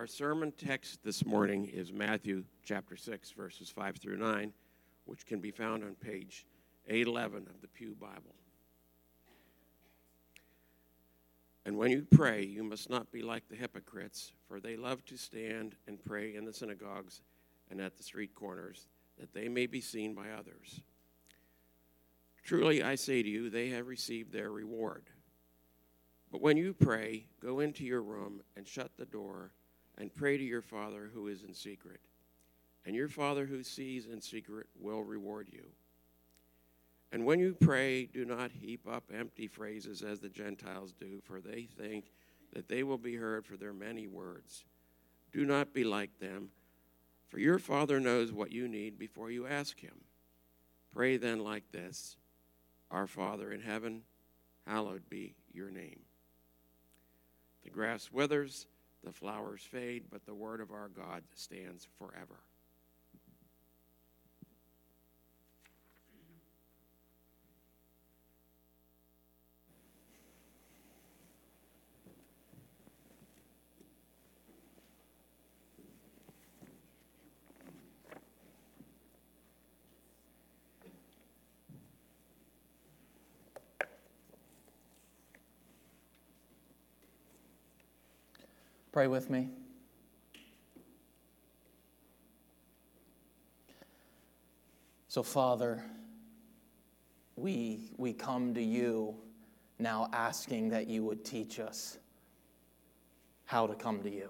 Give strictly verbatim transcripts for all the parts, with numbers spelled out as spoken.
Our sermon text this morning is Matthew chapter six, verses five through nine, which can be found on page eight eleven of the Pew Bible. And when you pray, you must not be like the hypocrites, for they love to stand and pray in the synagogues and at the street corners, that they may be seen by others. Truly, I say to you, they have received their reward. But when you pray, go into your room and shut the door and pray to your Father who is in secret. And your Father who sees in secret will reward you. And when you pray, do not heap up empty phrases as the Gentiles do, for they think that they will be heard for their many words. Do not be like them, for your Father knows what you need before you ask him. Pray then like this: Our Father in heaven, hallowed be your name. The grass withers, the flowers fade, but the word of our God stands forever. Pray with me. So, Father, we, we come to you now asking that you would teach us how to come to you.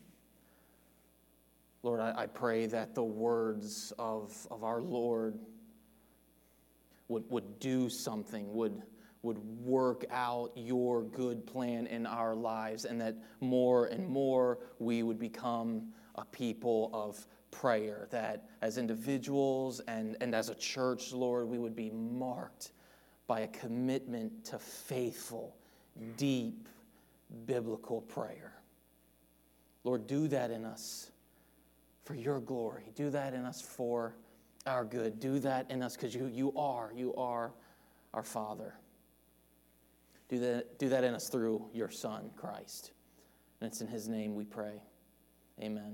Lord, I, I pray that the words of, of our Lord would, would do something, would would work out your good plan in our lives, and that more and more we would become a people of prayer, that as individuals and, and as a church, Lord, we would be marked by a commitment to faithful, deep, biblical prayer. Lord, do that in us for your glory. Do that in us for our good. Do that in us because you, you are, you are our Father. Do that, do that in us through your Son, Christ. And it's in his name we pray. Amen.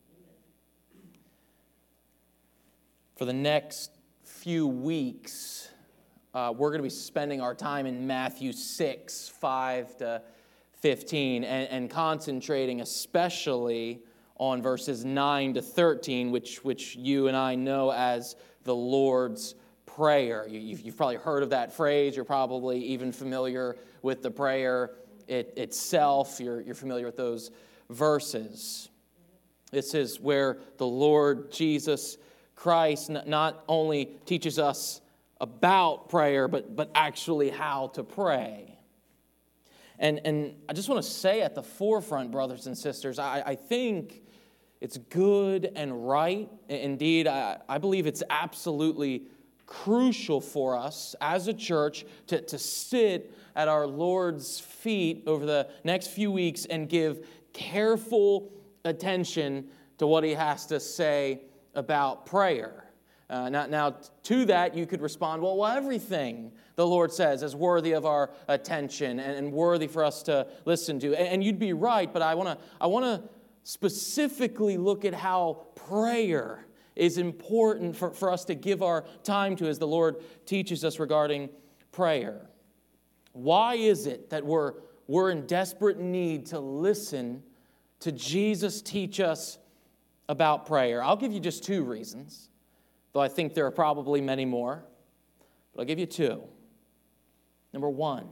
For the next few weeks, uh, we're going to be spending our time in Matthew six, five to fifteen, and, and concentrating especially on verses nine to thirteen, which, which you and I know as the Lord's Prayer. You, you've, you've probably heard of that phrase. You're probably even familiar with the prayer it, itself. You're, you're familiar with those verses. This is where the Lord Jesus Christ n- not only teaches us about prayer, but, but actually how to pray. And, and I just want to say at the forefront, brothers and sisters, I, I think it's good and right. Indeed, I, I believe it's absolutely crucial for us as a church to, to sit at our Lord's feet over the next few weeks and give careful attention to what he has to say about prayer. Uh, now, now, to that, you could respond, well, well, everything the Lord says is worthy of our attention and, and worthy for us to listen to. And, and you'd be right, but I want to I want to specifically look at how prayer is important for, for us to give our time to as the Lord teaches us regarding prayer. Why is it that we're, we're in desperate need to listen to Jesus teach us about prayer? I'll give you just two reasons, though I think there are probably many more, but I'll give you two. Number one,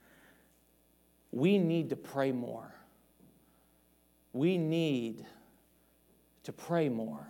we need to pray more. We need to pray more.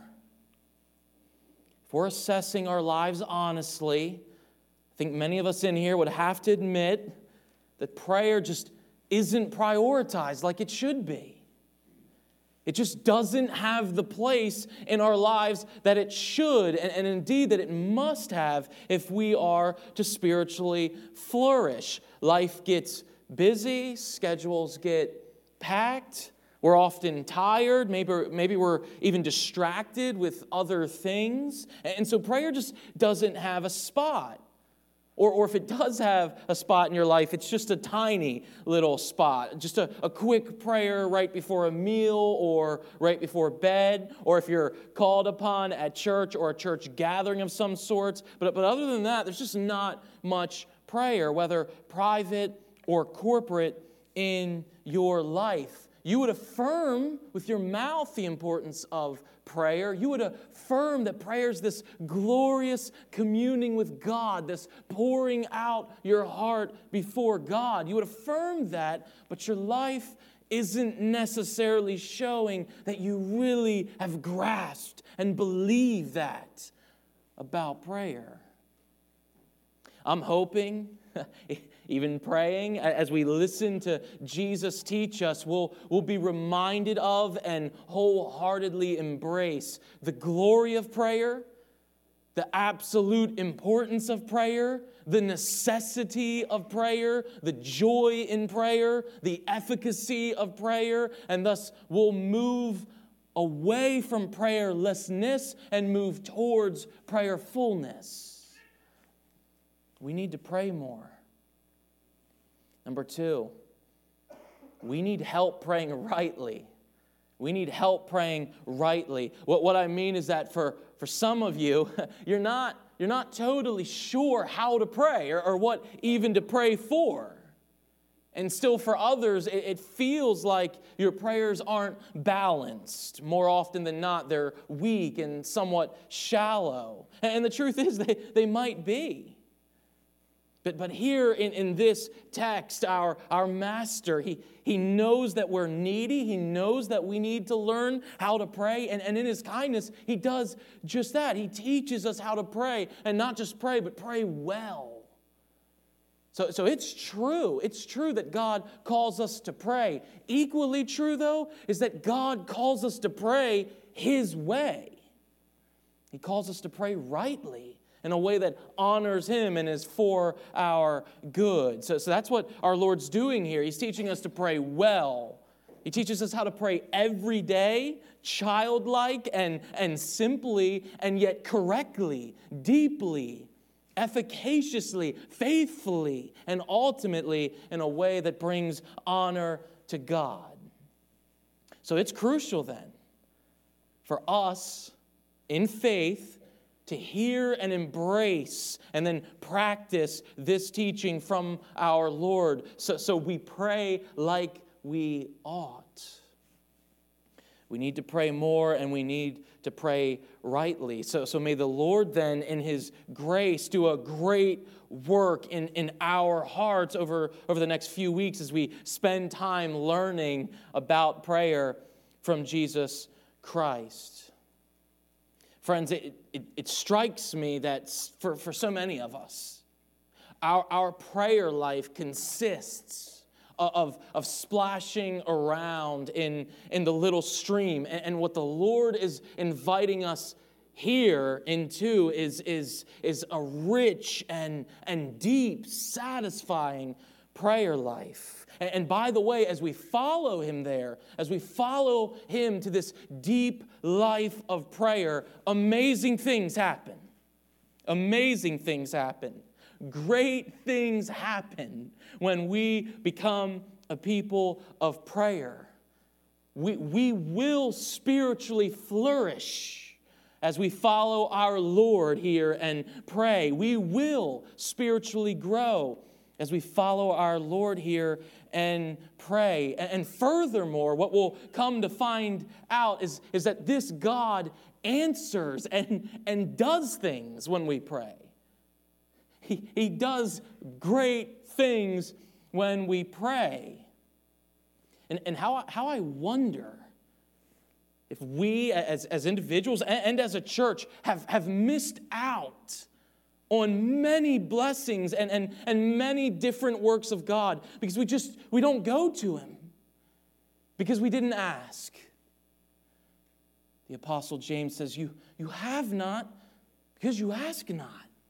If we're assessing our lives honestly, I think many of us in here would have to admit that prayer just isn't prioritized like it should be. It just doesn't have the place in our lives that it should, and, and indeed that it must have if we are to spiritually flourish. Life gets busy, schedules get packed, we're often tired, maybe, maybe we're even distracted with other things, and so prayer just doesn't have a spot Or, or if it does have a spot in your life, it's just a tiny little spot, just a, a quick prayer right before a meal or right before bed, or if you're called upon at church or a church gathering of some sorts. But, but other than that, there's just not much prayer, whether private or corporate, in your life. You would affirm with your mouth the importance of prayer. You would affirm that prayer is this glorious communing with God, this pouring out your heart before God. You would affirm that, but your life isn't necessarily showing that you really have grasped and believe that about prayer. I'm hoping, even praying, as we listen to Jesus teach us, we'll, we'll be reminded of and wholeheartedly embrace the glory of prayer, the absolute importance of prayer, the necessity of prayer, the joy in prayer, the efficacy of prayer, and thus we'll move away from prayerlessness and move towards prayerfulness. We need to pray more. Number two, we need help praying rightly. We need help praying rightly. What, what I mean is that for, for some of you, you're not, you're not totally sure how to pray or, or what even to pray for. And still for others, it, it feels like your prayers aren't balanced. More often than not, they're weak and somewhat shallow. And the truth is, they, they might be. But, but here in, in this text, our, our master, he, he knows that we're needy. He knows that we need to learn how to pray. And, and in his kindness, he does just that. He teaches us how to pray. And not just pray, but pray well. So, so it's true. It's true that God calls us to pray. Equally true, though, is that God calls us to pray his way. He calls us to pray rightly, in a way that honors him and is for our good. So, so that's what our Lord's doing here. He's teaching us to pray well. He teaches us how to pray every day, childlike and, and simply, and yet correctly, deeply, efficaciously, faithfully, and ultimately in a way that brings honor to God. So it's crucial then for us in faith to hear and embrace and then practice this teaching from our Lord. So, so we pray like we ought. We need to pray more and we need to pray rightly. So, so may the Lord then in his grace do a great work in, in our hearts over, over the next few weeks as we spend time learning about prayer from Jesus Christ. Friends, it, it, it strikes me that for, for so many of us, our, our prayer life consists of, of splashing around in, in the little stream. And, and what the Lord is inviting us here into is, is, is a rich and, and deep, satisfying prayer life. And by the way, as we follow him there, as we follow him to this deep life of prayer, amazing things happen. Amazing things happen. Great things happen when we become a people of prayer. We, we will spiritually flourish as we follow our Lord here and pray. We will spiritually grow as we follow our Lord here and pray. And furthermore, what we'll come to find out is, is that this God answers and, and does things when we pray. He, he does great things when we pray. And, and how, how I wonder if we as, as individuals and, and as a church have, have missed out on many blessings and, and, and many different works of God because we just, we don't go to him because we didn't ask. The Apostle James says, you, you have not because you ask not.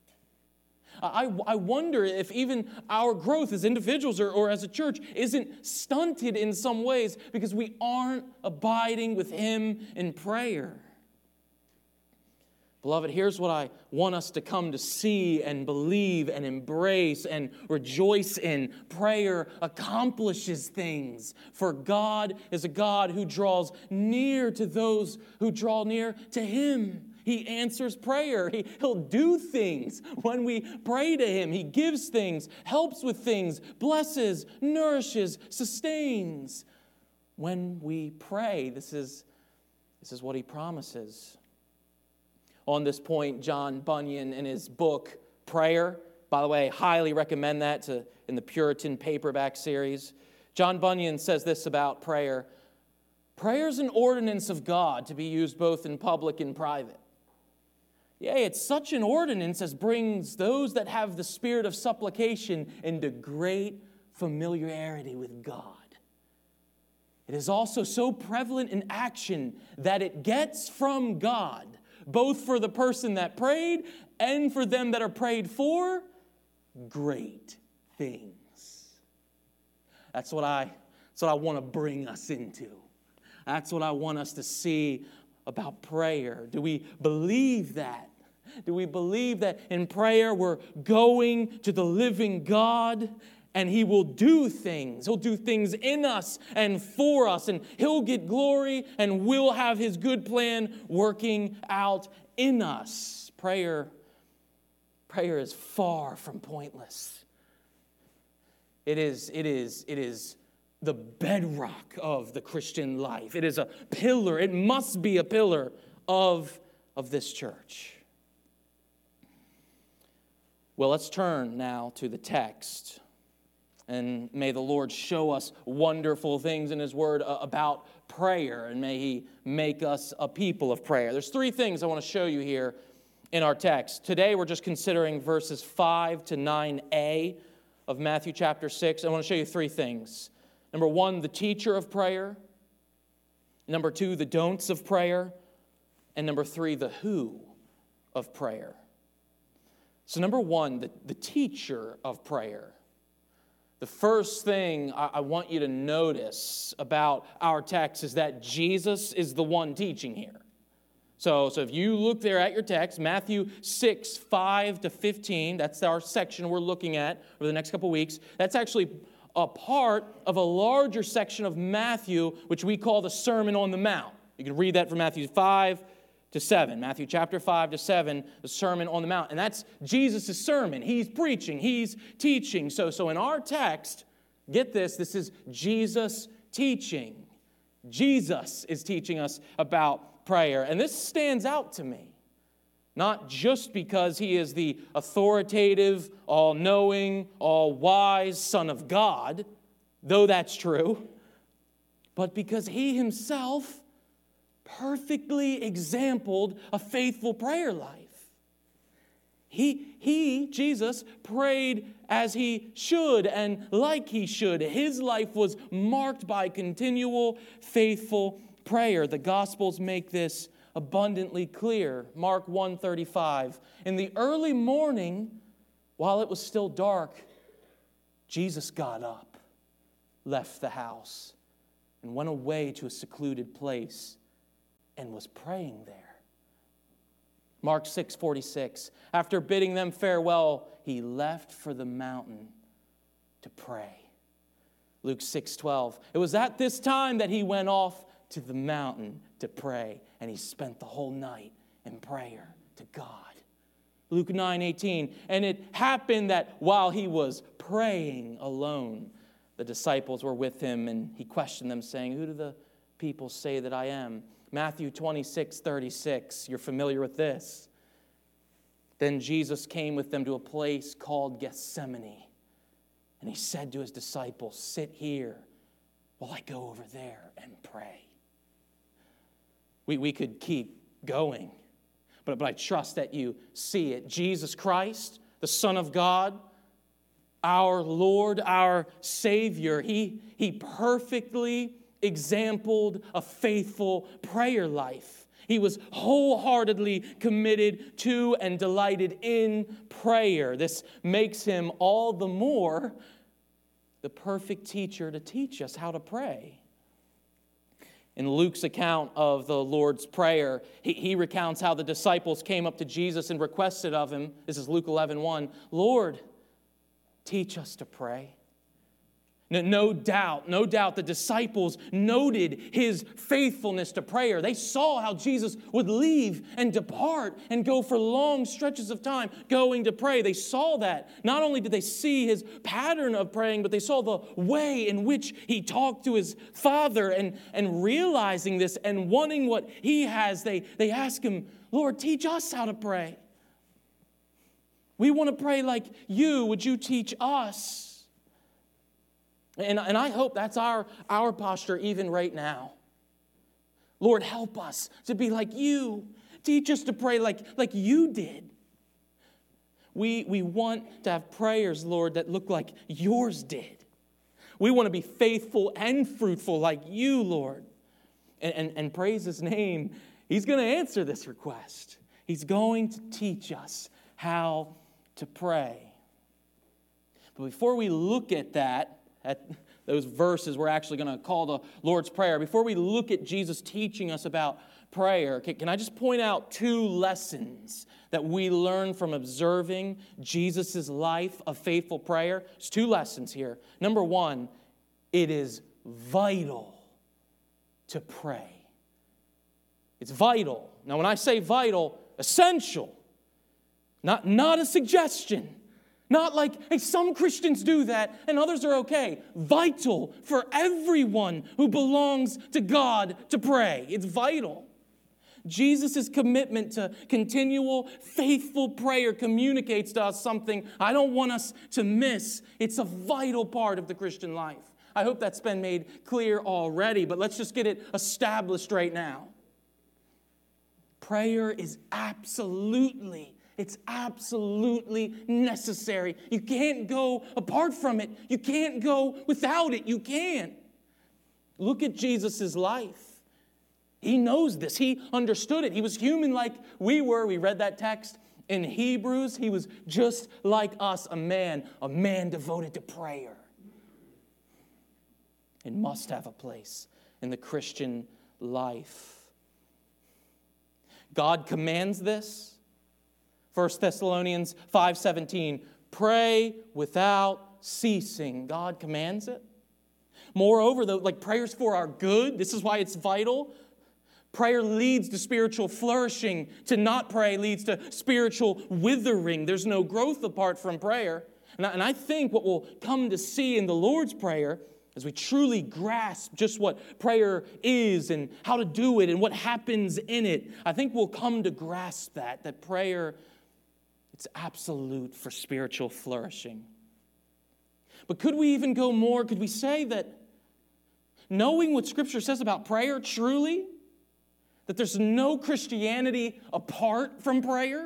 I, I wonder if even our growth as individuals or, or as a church isn't stunted in some ways because we aren't abiding with him in prayer. Beloved, here's what I want us to come to see and believe and embrace and rejoice in. Prayer accomplishes things, for God is a God who draws near to those who draw near to Him. He answers prayer. He, he'll do things when we pray to Him. He gives things, helps with things, blesses, nourishes, sustains. When we pray, this is, this is what He promises. On this point, John Bunyan, in his book, Prayer, by the way, highly recommend that to, in the Puritan paperback series. John Bunyan says this about prayer. Prayer is an ordinance of God to be used both in public and private. Yea, it's such an ordinance as brings those that have the spirit of supplication into great familiarity with God. It is also so prevalent in action that it gets from God, both for the person that prayed and for them that are prayed for, great things. That's what I, that's what I want to bring us into. That's what I want us to see about prayer. Do we believe that? Do we believe that in prayer we're going to the living God and He will do things? He'll do things in us and for us, and He'll get glory, and we'll have His good plan working out in us. Prayer, prayer is far from pointless. It is, it is, it is the bedrock of the Christian life. It is a pillar. It must be a pillar of, of this church. Well, let's turn now to the text. And may the Lord show us wonderful things in His Word about prayer. And may He make us a people of prayer. There's three things I want to show you here in our text. Today we're just considering verses five to nine a of Matthew chapter six. I want to show you three things. Number one, the teacher of prayer. Number two, the don'ts of prayer. And number three, the who of prayer. So number one, the, the teacher of prayer. The first thing I want you to notice about our text is that Jesus is the one teaching here. So, so if you look there at your text, Matthew six, five to fifteen, that's our section we're looking at over the next couple weeks. That's actually a part of a larger section of Matthew, which we call the Sermon on the Mount. You can read that from Matthew five to seven. Matthew chapter five to seven, the Sermon on the Mount. And that's Jesus' sermon. He's preaching. He's teaching. So, so in our text, get this, this is Jesus teaching. Jesus is teaching us about prayer. And this stands out to me. Not just because He is the authoritative, all-knowing, all-wise Son of God, though that's true, but because He Himself perfectly exampled a faithful prayer life. He, he, Jesus, prayed as He should and like He should. His life was marked by continual, faithful prayer. The Gospels make this abundantly clear. Mark one thirty-five. In the early morning, while it was still dark, Jesus got up, left the house, and went away to a secluded place and was praying there. Mark six forty-six. After bidding them farewell, He left for the mountain to pray. Luke six twelve. It was at this time that He went off to the mountain to pray, and He spent the whole night in prayer to God. Luke nine eighteen. And it happened that while He was praying alone, the disciples were with Him, and He questioned them, saying, "Who do the people say that I am?" Matthew twenty-six thirty-six, you're familiar with this. Then Jesus came with them to a place called Gethsemane, and He said to His disciples, "Sit here while I go over there and pray." We, we could keep going, but, but I trust that you see it. Jesus Christ, the Son of God, our Lord, our Savior, He, he perfectly exampled a faithful prayer life. He was wholeheartedly committed to and delighted in prayer. This makes Him all the more the perfect teacher to teach us how to pray. In Luke's account of the Lord's Prayer, he, he recounts how the disciples came up to Jesus and requested of him, this is Luke eleven one, Lord, teach us to pray. No, no doubt, no doubt the disciples noted his faithfulness to prayer. They saw how Jesus would leave and depart and go for long stretches of time going to pray. They saw that. Not only did they see his pattern of praying, but they saw the way in which he talked to his Father. And, and realizing this and wanting what he has, they, they ask him, Lord, teach us how to pray. We want to pray like you. Would you teach us? And, and I hope that's our, our posture even right now. Lord, help us to be like you. Teach us to pray like, like you did. We, we want to have prayers, Lord, that look like yours did. We want to be faithful and fruitful like you, Lord. And, and, and praise his name. He's going to answer this request. He's going to teach us how to pray. But before we look at that, at those verses we're actually going to call the Lord's Prayer, before we look at Jesus teaching us about prayer, can, can I just point out two lessons that we learn from observing Jesus' life of faithful prayer? There's two lessons here. Number one, it is vital to pray. It's vital. Now, when I say vital, essential, not, not a suggestion. Not like, hey, some Christians do that and others are okay. Vital for everyone who belongs to God to pray. It's vital. Jesus' commitment to continual, faithful prayer communicates to us something I don't want us to miss. It's a vital part of the Christian life. I hope that's been made clear already, but let's just get it established right now. Prayer is absolutely It's absolutely necessary. You can't go apart from it. You can't go without it. You can't. Look at Jesus' life. He knows this. He understood it. He was human like we were. We read that text in Hebrews. He was just like us, a man, a man devoted to prayer. It must have a place in the Christian life. God commands this. First Thessalonians five seventeen, pray without ceasing. God commands it. Moreover, though, like prayer's for our good. This is why it's vital. Prayer leads to spiritual flourishing. To not pray leads to spiritual withering. There's no growth apart from prayer. And I, and I think what we'll come to see in the Lord's Prayer, as we truly grasp just what prayer is and how to do it and what happens in it, I think we'll come to grasp that, that prayer, it's absolute for spiritual flourishing. But could we even go more? Could we say that knowing what Scripture says about prayer truly, that there's no Christianity apart from prayer?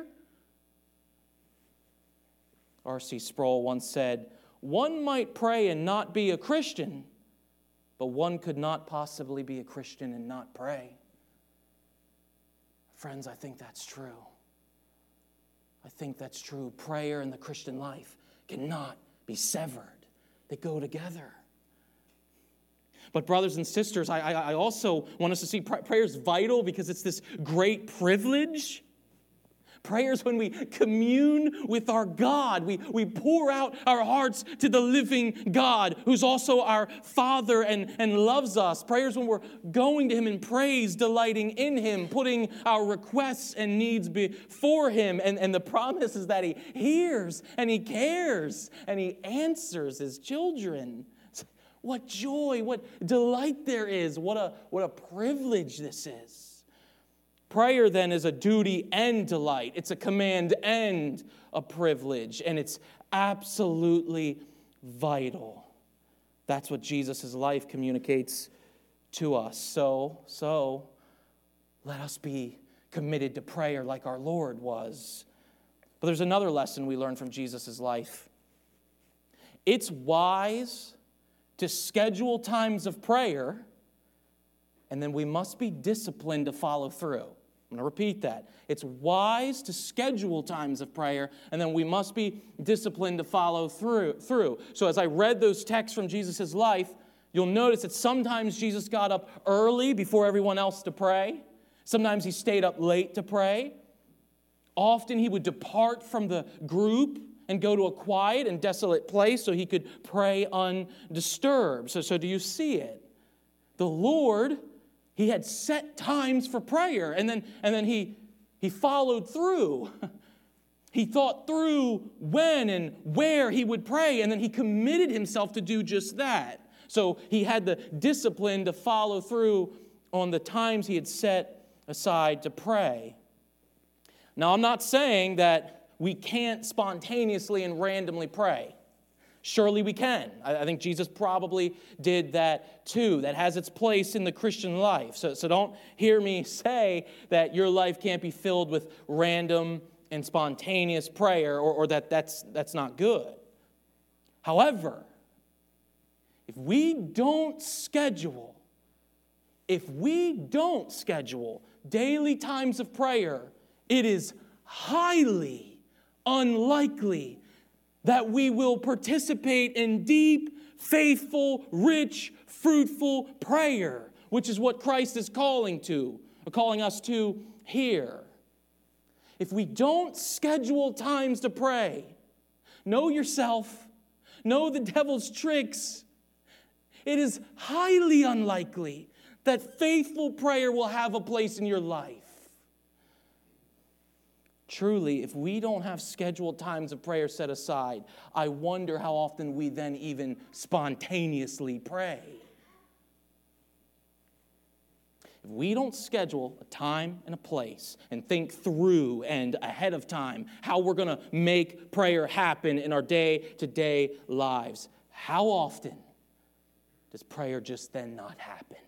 R C Sproul once said, one might pray and not be a Christian, but one could not possibly be a Christian and not pray. Friends, I think that's true. I think that's true. Prayer and the Christian life cannot be severed. They go together. But brothers and sisters, I, I, I also want us to see prayer is vital because it's this great privilege. Prayer is when we commune with our God. We, we pour out our hearts to the living God, who's also our Father and, and loves us. Prayer is when we're going to Him in praise, delighting in Him, putting our requests and needs before Him. And, and the promise is that He hears and He cares and He answers His children. What joy, what delight there is. What a, what a privilege this is. Prayer, then, is a duty and delight. It's a command and a privilege. And it's absolutely vital. That's what Jesus' life communicates to us. So, so, let us be committed to prayer like our Lord was. But there's another lesson we learn from Jesus' life. It's wise to schedule times of prayer, and then we must be disciplined to follow through. I'm going to repeat that. It's wise to schedule times of prayer, and then we must be disciplined to follow through. through. So as I read those texts from Jesus' life, You'll notice that sometimes Jesus got up early before everyone else to pray. Sometimes he stayed up late to pray. Often he would depart from the group and go to a quiet and desolate place so he could pray undisturbed. So, so do you see it? The Lord, he had set times for prayer, and then, and then he, he followed through. He thought through when and where he would pray, and then he committed himself to do just that. So he had the discipline to follow through on the times he had set aside to pray. Now, I'm not saying that we can't spontaneously and randomly pray. Surely we can. I think Jesus probably did that too. That has its place in the Christian life. So, so don't hear me say that your life can't be filled with random and spontaneous prayer, or, or that that's, that's not good. However, if we don't schedule, if we don't schedule daily times of prayer, it is highly unlikely that we will participate in deep, faithful, rich, fruitful prayer, which is what Christ is calling to, or calling us to here. If we don't schedule times to pray, know yourself, know the devil's tricks, it is highly unlikely that faithful prayer will have a place in your life. Truly, if we don't have scheduled times of prayer set aside, I wonder how often we then even spontaneously pray. If we don't schedule a time and a place and think through and ahead of time how we're going to make prayer happen in our day-to-day lives, how often does prayer just then not happen?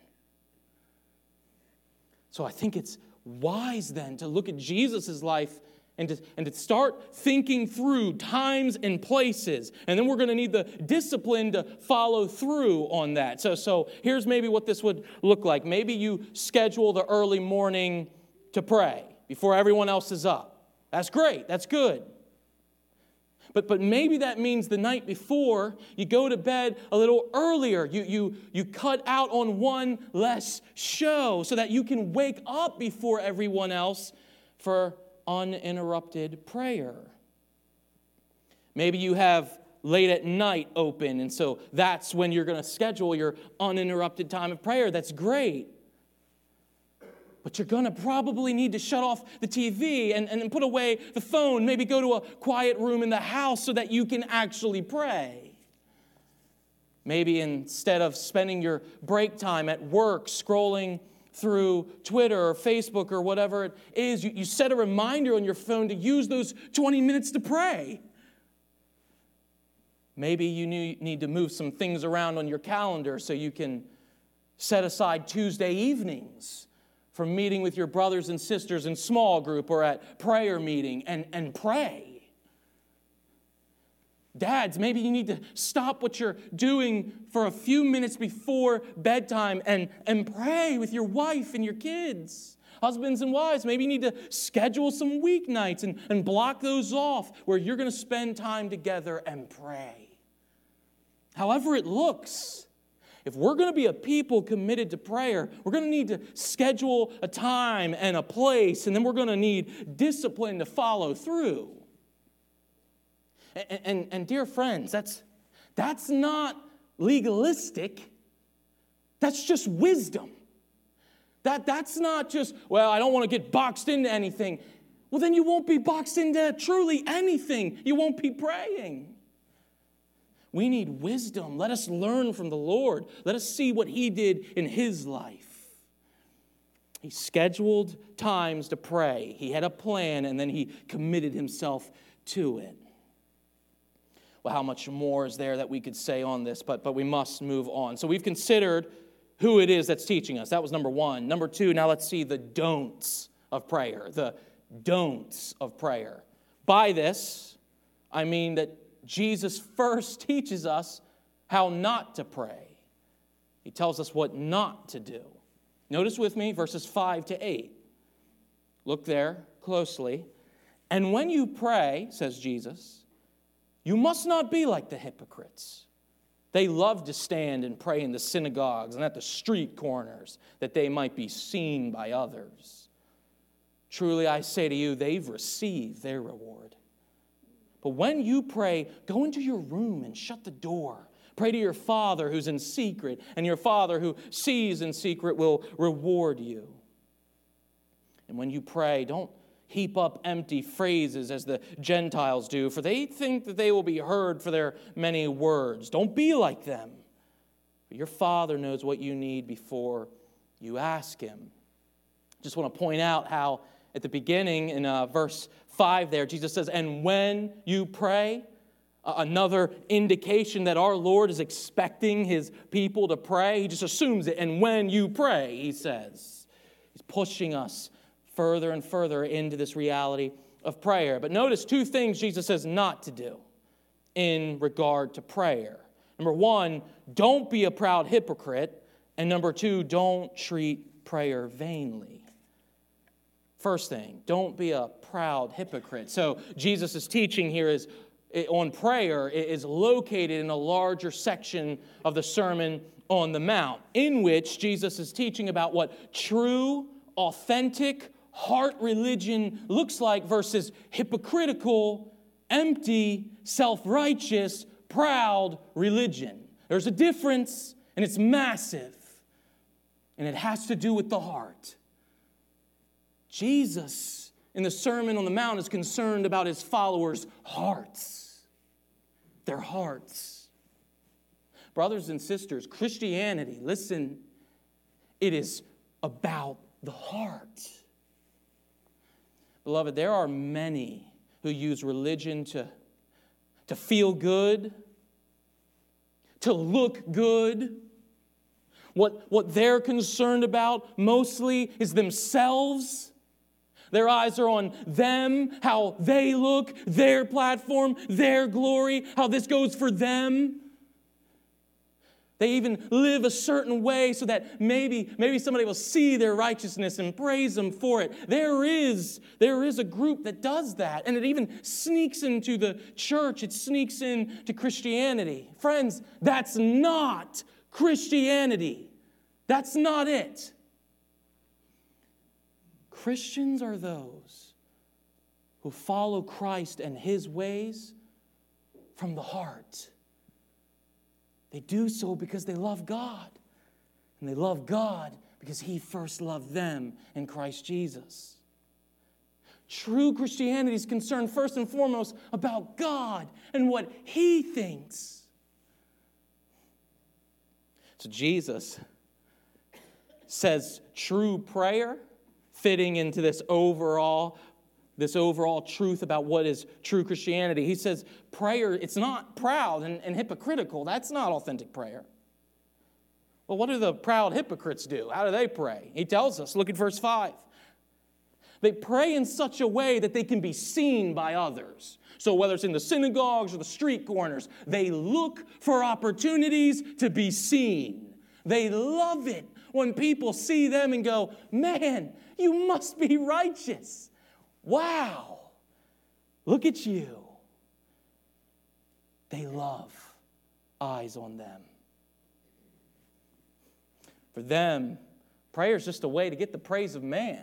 So I think it's wise then to look at Jesus' life and to, and to start thinking through times and places. And then we're going to need the discipline to follow through on that. So, so here's maybe what this would look like. Maybe you schedule the early morning to pray before everyone else is up. That's great. That's good. But, but maybe that means the night before, you go to bed a little earlier. You, you, you cut out on one less show so that you can wake up before everyone else for uninterrupted prayer. Maybe you have late at night open, and so that's when you're going to schedule your uninterrupted time of prayer. That's great. But you're going to probably need to shut off the T V and, and put away the phone, maybe go to a quiet room in the house so that you can actually pray. Maybe instead of spending your break time at work scrolling through Twitter or Facebook or whatever it is, you, you set a reminder on your phone to use those twenty minutes to pray. Maybe you need to move some things around on your calendar so you can set aside Tuesday evenings for meeting with your brothers and sisters in small group or at prayer meeting and, and pray. Dads, maybe you need to stop what you're doing for a few minutes before bedtime and, and pray with your wife and your kids. Husbands and wives, maybe you need to schedule some weeknights and, and block those off where you're going to spend time together and pray. However it looks, if we're going to be a people committed to prayer, we're going to need to schedule a time and a place, and then we're going to need discipline to follow through. And, and, and dear friends, that's, that's not legalistic. That's just wisdom. That, that's not just, well, I don't want to get boxed into anything. Well, then you won't be boxed into truly anything. You won't be praying. We need wisdom. Let us learn from the Lord. Let us see what He did in His life. He scheduled times to pray. He had a plan, and then He committed Himself to it. Well, how much more is there that we could say on this, but, but we must move on. So we've considered who it is that's teaching us. That was number one. Number two, now let's see the don'ts of prayer. The don'ts of prayer. By this, I mean that Jesus first teaches us how not to pray. He tells us what not to do. Notice with me verses five to eight. Look there closely. And when you pray, says Jesus, you must not be like the hypocrites. They love to stand and pray in the synagogues and at the street corners that they might be seen by others. Truly, I say to you, they've received their reward. But when you pray, go into your room and shut the door. Pray to your Father who's in secret, and your Father who sees in secret will reward you. And when you pray, don't heap up empty phrases as the Gentiles do, for they think that they will be heard for their many words. Don't be like them. For your Father knows what you need before you ask Him. Just want to point out how at the beginning in uh, verse five there, Jesus says, and when you pray, uh, another indication that our Lord is expecting His people to pray. He just assumes it. And when you pray, He says. He's pushing us further and further into this reality of prayer. But notice two things Jesus says not to do in regard to prayer. Number one, don't be a proud hypocrite. And number two, don't treat prayer vainly. First thing, don't be a proud hypocrite. So Jesus' teaching here is on prayer is located in a larger section of the Sermon on the Mount, in which Jesus is teaching about what true, authentic heart religion looks like versus hypocritical, empty, self-righteous, proud religion. There's a difference, and it's massive, and it has to do with the heart. Jesus, in the Sermon on the Mount, is concerned about His followers' hearts. Their hearts. Brothers and sisters, Christianity, listen, it is about the heart. Beloved, there are many who use religion to, to feel good, to look good. What, what they're concerned about mostly is themselves. Their eyes are on them, how they look, their platform, their glory, how this goes for them. They even live a certain way so that maybe, maybe somebody will see their righteousness and praise them for it. There is, there is a group that does that, and it even sneaks into the church. It sneaks into Christianity. Friends, that's not Christianity. That's not it. Christians are those who follow Christ and His ways from the heart. They do so because they love God. And they love God because He first loved them in Christ Jesus. True Christianity is concerned first and foremost about God and what He thinks. So Jesus says true prayer, fitting into this overall, this overall truth about what is true Christianity. He says prayer, it's not proud and, and hypocritical. That's not authentic prayer. Well, what do the proud hypocrites do? How do they pray? He tells us, look at verse five. They pray in such a way that they can be seen by others. So whether it's in the synagogues or the street corners, they look for opportunities to be seen. They love it when people see them and go, man, you must be righteous. Wow, look at you. They love eyes on them. For them, prayer is just a way to get the praise of man.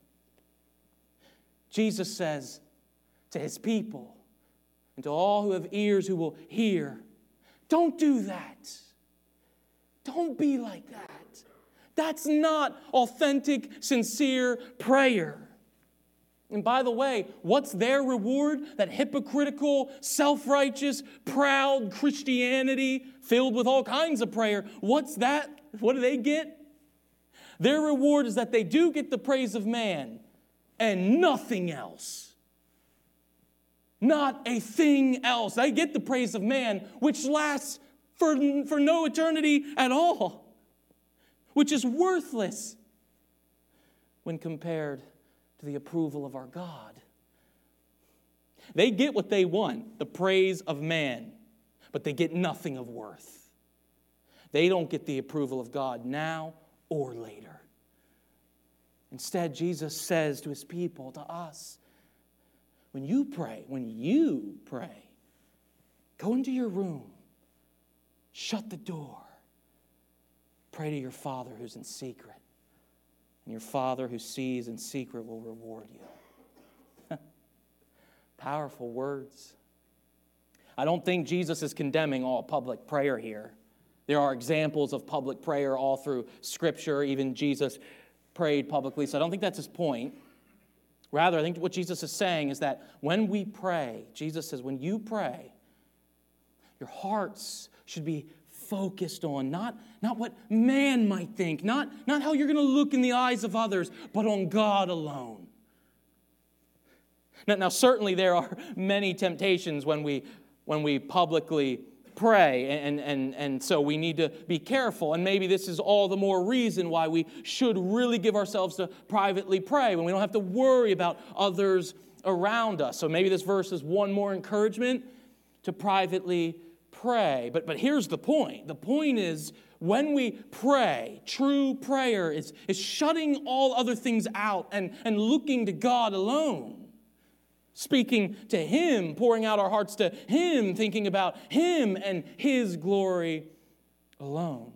Jesus says to His people and to all who have ears who will hear, don't do that. Don't be like that. That's not authentic, sincere prayer. And by the way, what's their reward? That hypocritical, self-righteous, proud Christianity filled with all kinds of prayer. What's that? What do they get? Their reward is that they do get the praise of man and nothing else. Not a thing else. They get the praise of man, which lasts for, for no eternity at all, which is worthless when compared to the approval of our God. They get what they want, the praise of man, but they get nothing of worth. They don't get the approval of God now or later. Instead, Jesus says to His people, to us, when you pray, when you pray, go into your room, shut the door. Pray to your Father who's in secret. And your Father who sees in secret will reward you. Powerful words. I don't think Jesus is condemning all public prayer here. There are examples of public prayer all through Scripture. Even Jesus prayed publicly. So I don't think that's his point. Rather, I think what Jesus is saying is that when we pray, Jesus says, when you pray, your hearts should be focused on not, not what man might think, not, not how you're going to look in the eyes of others, but on God alone. Now, now certainly there are many temptations when we when we publicly pray, and, and, and so we need to be careful, and maybe this is all the more reason why we should really give ourselves to privately pray, when we don't have to worry about others around us. So maybe this verse is one more encouragement to privately pray. But, but here's the point. The point is, when we pray, true prayer is, is shutting all other things out and, and looking to God alone. Speaking to Him, pouring out our hearts to Him, thinking about Him and His glory alone.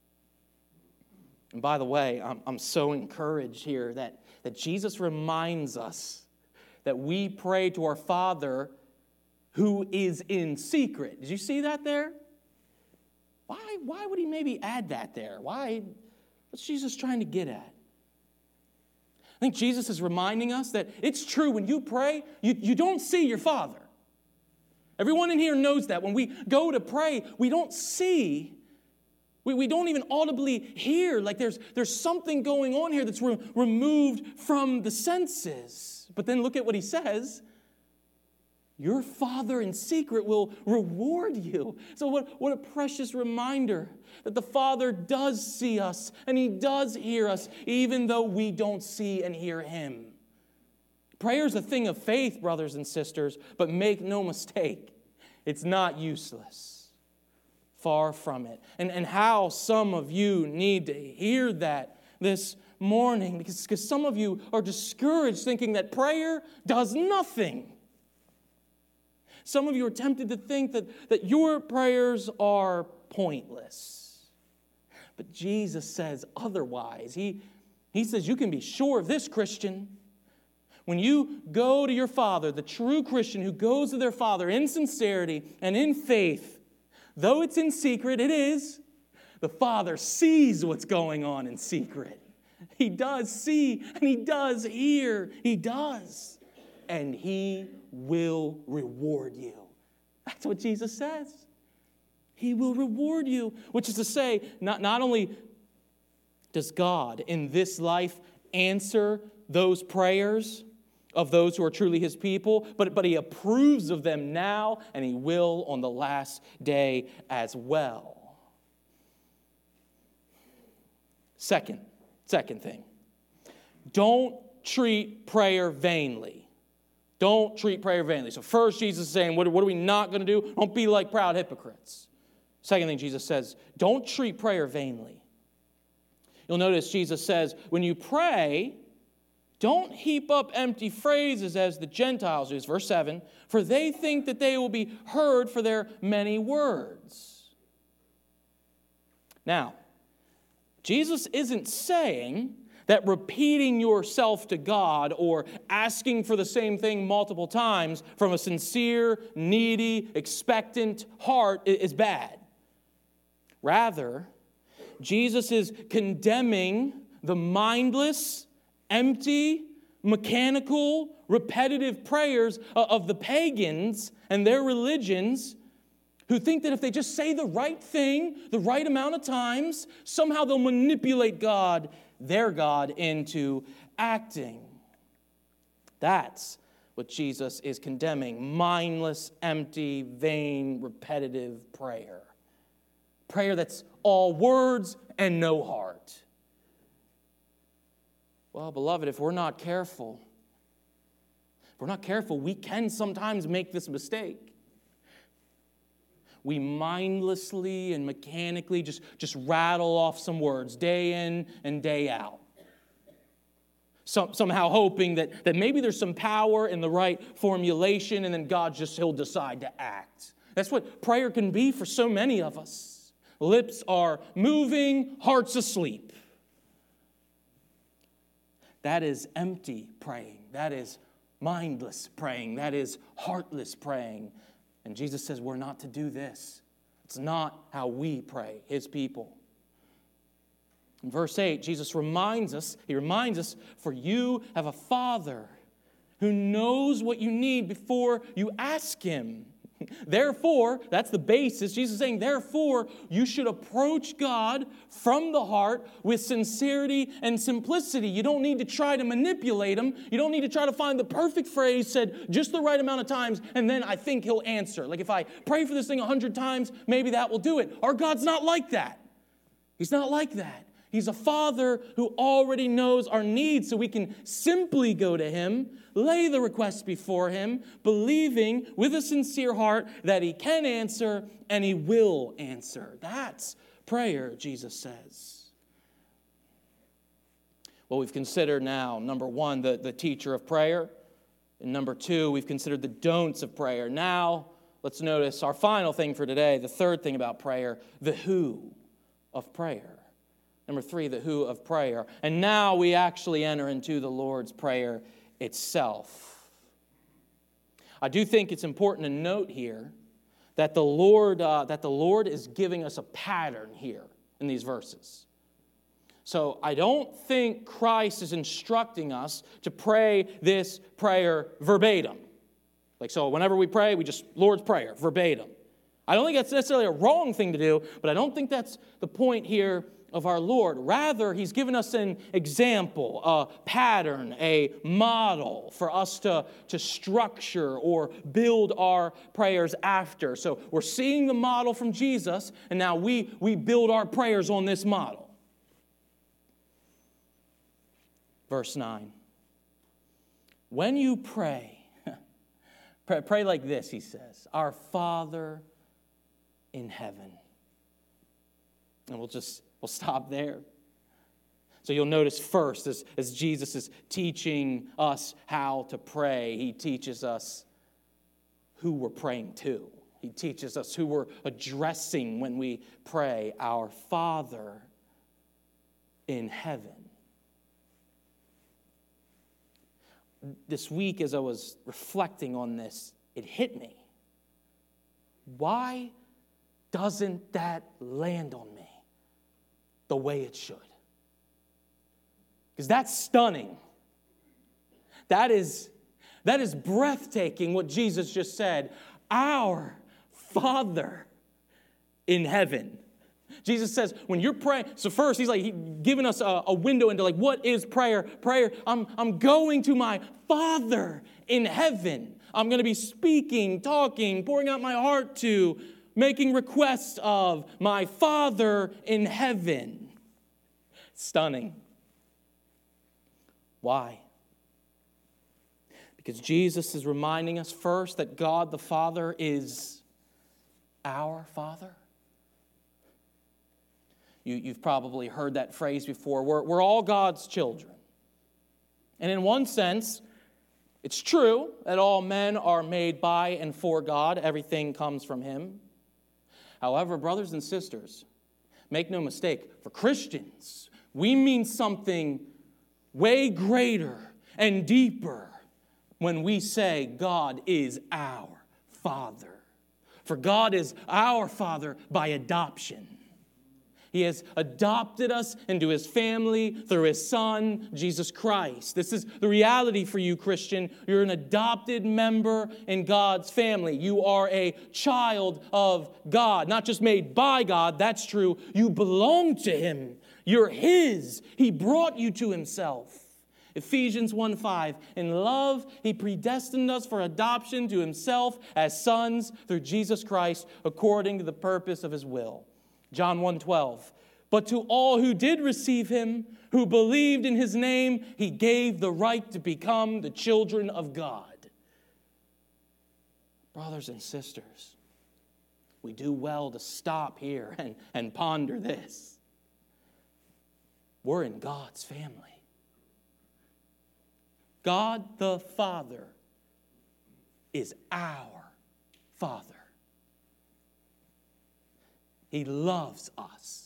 And by the way, I'm, I'm so encouraged here that, that Jesus reminds us that we pray to our Father who is in secret. Did you see that there? Why, why would He maybe add that there? Why? What's Jesus trying to get at? I think Jesus is reminding us that it's true when you pray, you, you don't see your Father. Everyone in here knows that. When we go to pray, we don't see, we, we don't even audibly hear. Like there's, there's something going on here that's re- removed from the senses. But then look at what He says. Your Father in secret will reward you. So what, what a precious reminder that the Father does see us and He does hear us even though we don't see and hear Him. Prayer is a thing of faith, brothers and sisters, but make no mistake, it's not useless. Far from it. And, and how some of you need to hear that this morning, because, because some of you are discouraged thinking that prayer does nothing. Some of you are tempted to think that, that your prayers are pointless. But Jesus says otherwise. He, he says you can be sure of this, Christian. When you go to your Father, the true Christian who goes to their Father in sincerity and in faith, though it's in secret, it is, the Father sees what's going on in secret. He does see and He does hear. He does. And He will reward you. That's what Jesus says. He will reward you. Which is to say, not, not only does God in this life answer those prayers of those who are truly His people, but, but He approves of them now, and He will on the last day as well. Second, second thing. Don't treat prayer vainly. Don't treat prayer vainly. So first, Jesus is saying, what, what are we not going to do? Don't be like proud hypocrites. Second thing Jesus says, don't treat prayer vainly. You'll notice Jesus says, when you pray, don't heap up empty phrases as the Gentiles do. Verse seven, for they think that they will be heard for their many words. Now, Jesus isn't saying that repeating yourself to God or asking for the same thing multiple times from a sincere, needy, expectant heart is bad. Rather, Jesus is condemning the mindless, empty, mechanical, repetitive prayers of the pagans and their religions who think that if they just say the right thing the right amount of times, somehow they'll manipulate God, their God, into acting. That's what Jesus is condemning. Mindless, empty, vain, repetitive prayer. Prayer that's all words and no heart. Well, beloved, if we're not careful, if we're not careful, we can sometimes make this mistake. We mindlessly and mechanically just, just rattle off some words day in and day out. Some, somehow hoping that, that maybe there's some power in the right formulation and then God just, He'll decide to act. That's what prayer can be for so many of us. Lips are moving, hearts asleep. That is empty praying. That is mindless praying. That is heartless praying. And Jesus says we're not to do this. It's not how we pray, His people. In verse eight, Jesus reminds us, He reminds us, for you have a Father who knows what you need before you ask Him. Therefore, that's the basis. Jesus is saying, therefore, you should approach God from the heart with sincerity and simplicity. You don't need to try to manipulate Him. You don't need to try to find the perfect phrase said just the right amount of times, and then I think He'll answer. Like if I pray for this thing a hundred times, maybe that will do it. Our God's not like that. He's not like that. He's a Father who already knows our needs, so we can simply go to Him, lay the request before Him, believing with a sincere heart that He can answer and He will answer. That's prayer, Jesus says. Well, we've considered now, number one, the, the teacher of prayer. And number two, we've considered the don'ts of prayer. Now, let's notice our final thing for today, the third thing about prayer, the who of prayer. Number three, the who of prayer. And now we actually enter into the Lord's Prayer itself. I do think it's important to note here that the Lord, uh, that the Lord is giving us a pattern here in these verses. So I don't think Christ is instructing us to pray this prayer verbatim. Like so whenever we pray, we just, Lord's Prayer, verbatim. I don't think that's necessarily a wrong thing to do, but I don't think that's the point here of our Lord. Rather, He's given us an example, a pattern, a model for us to, to structure or build our prayers after. So we're seeing the model from Jesus, and now we, we build our prayers on this model. Verse nine. When you pray, pray, pray like this, He says, Our Father in heaven. And we'll just We'll stop there. So you'll notice first, as, as Jesus is teaching us how to pray, He teaches us who we're praying to. He teaches us who we're addressing when we pray, Our Father in heaven. This week, as I was reflecting on this, it hit me. Why doesn't that land on me the way it should? Because that's stunning. That is, that is breathtaking what Jesus just said. Our Father in heaven. Jesus says, when you're praying, so first he's like he giving us a, a window into like, what is prayer? Prayer, I'm, I'm going to my Father in heaven. I'm going to be speaking, talking, pouring out my heart to, making requests of my Father in heaven. Stunning. Why? Because Jesus is reminding us first that God the Father is our Father. You, you've probably heard that phrase before. We're, we're all God's children. And in one sense, it's true that all men are made by and for God. Everything comes from Him. However, brothers and sisters, make no mistake, for Christians, we mean something way greater and deeper when we say God is our Father. For God is our Father by adoption. He has adopted us into His family through His Son, Jesus Christ. This is the reality for you, Christian. You're an adopted member in God's family. You are a child of God, not just made by God. That's true. You belong to Him. You're His. He brought you to Himself. Ephesians one five, in love, He predestined us for adoption to Himself as sons through Jesus Christ, according to the purpose of His will. John one twelve, but to all who did receive Him, who believed in His name, He gave the right to become the children of God. Brothers and sisters, we do well to stop here and, and ponder this. We're in God's family. God the Father is our Father. He loves us.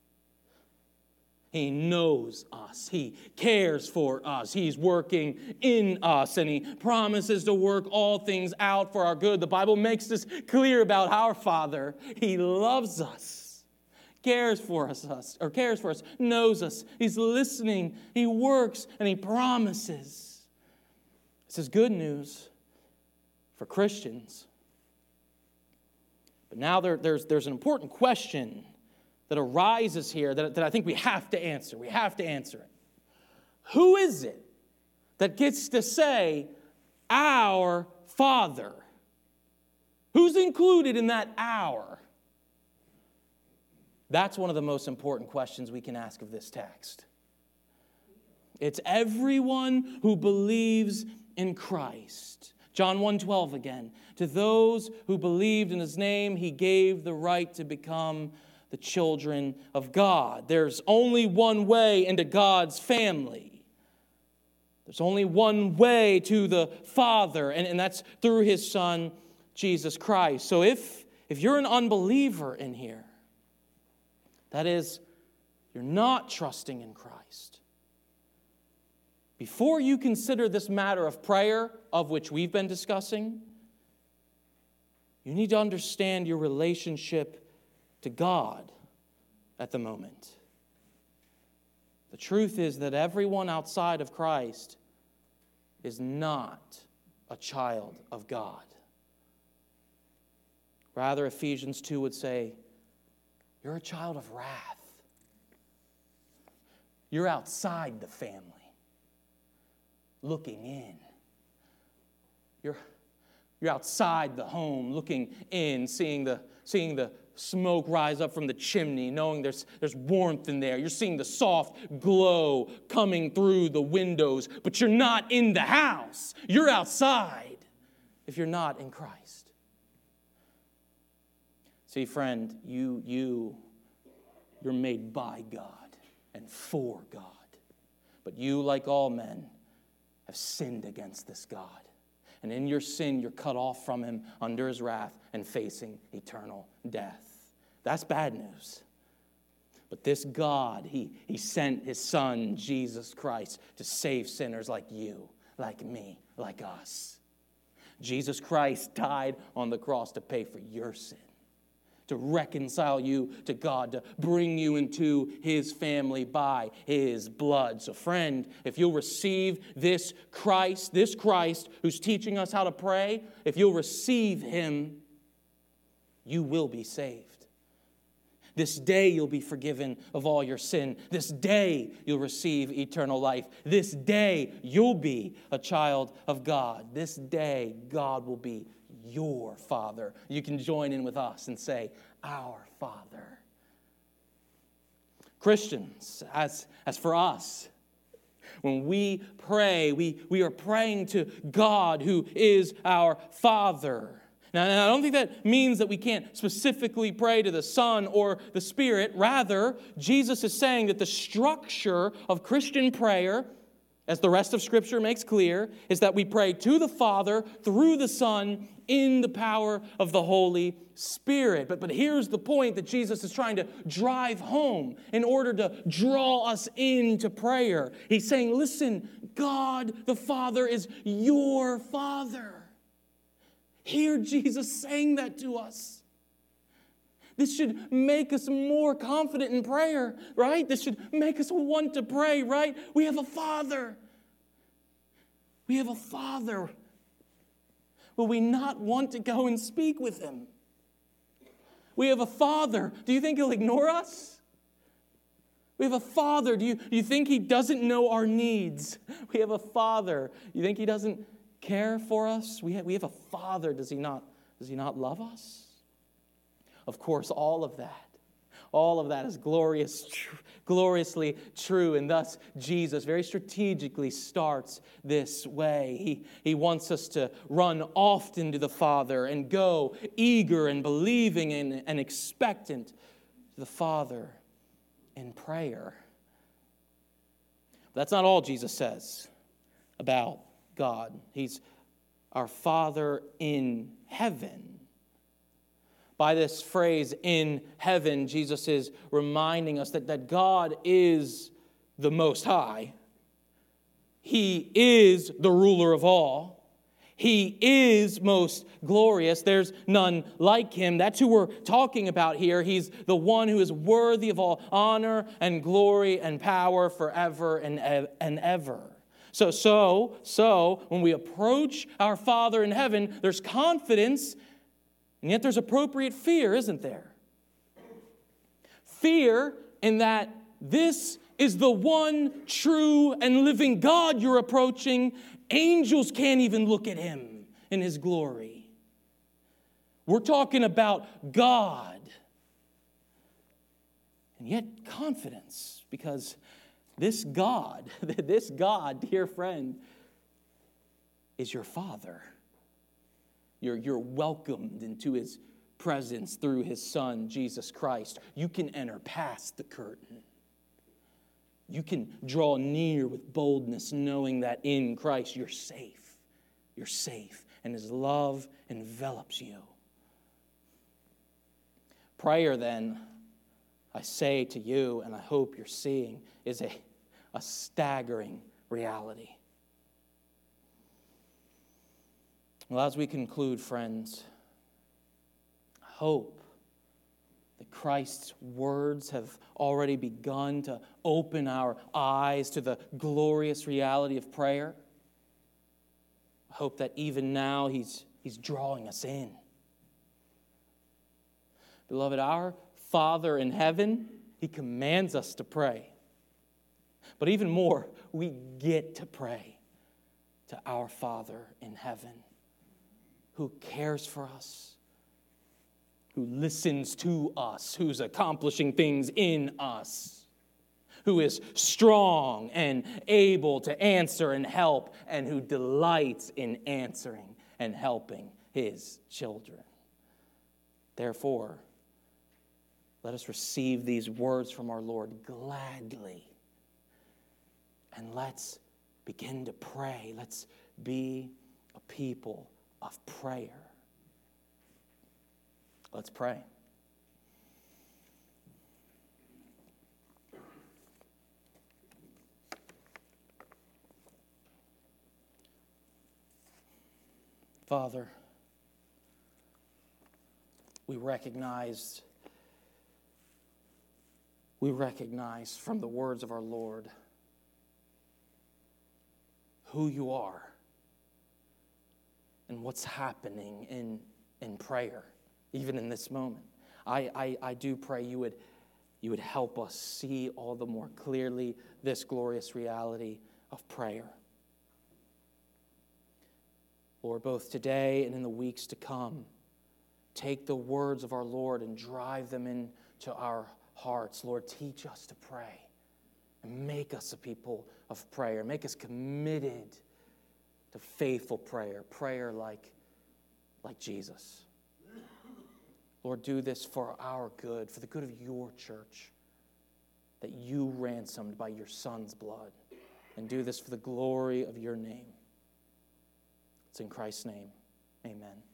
He knows us. He cares for us. He's working in us, and He promises to work all things out for our good. The Bible makes this clear about our Father. He loves us, cares for us, or cares for us, knows us. He's listening. He works, and He promises. This is good news for Christians. But now there, there's, there's an important question that arises here that, that I think we have to answer. We have to answer it. Who is it that gets to say, our Father? Who's included in that our? That's one of the most important questions we can ask of this text. It's everyone who believes in Christ. John one twelve again. To those who believed in His name, He gave the right to become the children of God. There's only one way into God's family. There's only one way to the Father, and, and that's through His Son, Jesus Christ. So if, if you're an unbeliever in here, that is, you're not trusting in Christ, before you consider this matter of prayer, of which we've been discussing, you need to understand your relationship to God at the moment. The truth is that everyone outside of Christ is not a child of God. Rather, Ephesians two would say, you're a child of wrath. You're outside the family, looking in. You're, you're outside the home, looking in, seeing the, seeing the smoke rise up from the chimney, knowing there's, there's warmth in there. You're seeing the soft glow coming through the windows, but you're not in the house. You're outside if you're not in Christ. See, friend, you, you, you're made by God and for God. But you, like all men, have sinned against this God. And in your sin, you're cut off from Him under His wrath and facing eternal death. That's bad news. But this God, He, he sent His Son, Jesus Christ, to save sinners like you, like me, like us. Jesus Christ died on the cross to pay for your sin, to reconcile you to God, to bring you into His family by His blood. So friend, if you'll receive this Christ, this Christ who's teaching us how to pray, if you'll receive Him, you will be saved. This day you'll be forgiven of all your sin. This day you'll receive eternal life. This day you'll be a child of God. This day God will be your Father. You can join in with us and say, our Father. Christians, as, as for us, when we pray, we, we are praying to God who is our Father. Now, I don't think that means that we can't specifically pray to the Son or the Spirit. Rather, Jesus is saying that the structure of Christian prayer, as the rest of Scripture makes clear, is that we pray to the Father through the Son in the power of the Holy Spirit. But, but here's the point that Jesus is trying to drive home in order to draw us into prayer. He's saying, listen, God the Father is your Father. Hear Jesus saying that to us. This should make us more confident in prayer, right? This should make us want to pray, right? We have a Father. We have a Father. Will we not want to go and speak with Him? We have a Father. Do you think He'll ignore us? We have a Father. Do you, do you think He doesn't know our needs? We have a Father. You think He doesn't care for us? We have, we have a Father. Does he not, does he not love us? Of course, all of that, all of that is glorious, tr- gloriously true. And thus, Jesus very strategically starts this way. He, he wants us to run often to the Father and go eager and believing and, and expectant to the Father in prayer. But that's not all Jesus says about God. He's our Father in heaven. The By this phrase, in heaven, Jesus is reminding us that, that God is the Most High. He is the ruler of all. He is most glorious. There's none like him. That's who we're talking about here. He's the one who is worthy of all honor and glory and power forever and, ev- and ever. So, so, so, when we approach our Father in heaven, there's confidence, and yet there's appropriate fear, isn't there? Fear in that this is the one true and living God you're approaching. Angels can't even look at him in his glory. We're talking about God. And yet confidence, because this God, this God, dear friend, is your Father. You're, you're welcomed into his presence through his Son, Jesus Christ. You can enter past the curtain. You can draw near with boldness, knowing that in Christ you're safe. You're safe, and his love envelops you. Prayer, then, I say to you, and I hope you're seeing, is a, a staggering reality. Well, as we conclude, friends, hope that Christ's words have already begun to open our eyes to the glorious reality of prayer. I hope that even now he's, he's drawing us in. Beloved, our Father in heaven, he commands us to pray. But even more, we get to pray to our Father in heaven, who cares for us, who listens to us, who's accomplishing things in us, who is strong and able to answer and help, and who delights in answering and helping his children. Therefore, let us receive these words from our Lord gladly, and let's begin to pray. Let's be a people of prayer. Let's pray. Father, we recognize, we recognize from the words of our Lord who you are and what's happening in, in prayer. Even in this moment, I, I, I do pray you would, you would help us see all the more clearly this glorious reality of prayer. Lord, both today and in the weeks to come, take the words of our Lord and drive them into our hearts. Lord, teach us to pray and make us a people of prayer. Make us committed to faithful prayer, prayer like, like Jesus. Lord, do this for our good, for the good of your church, that you ransomed by your Son's blood. And do this for the glory of your name. It's in Christ's name. Amen.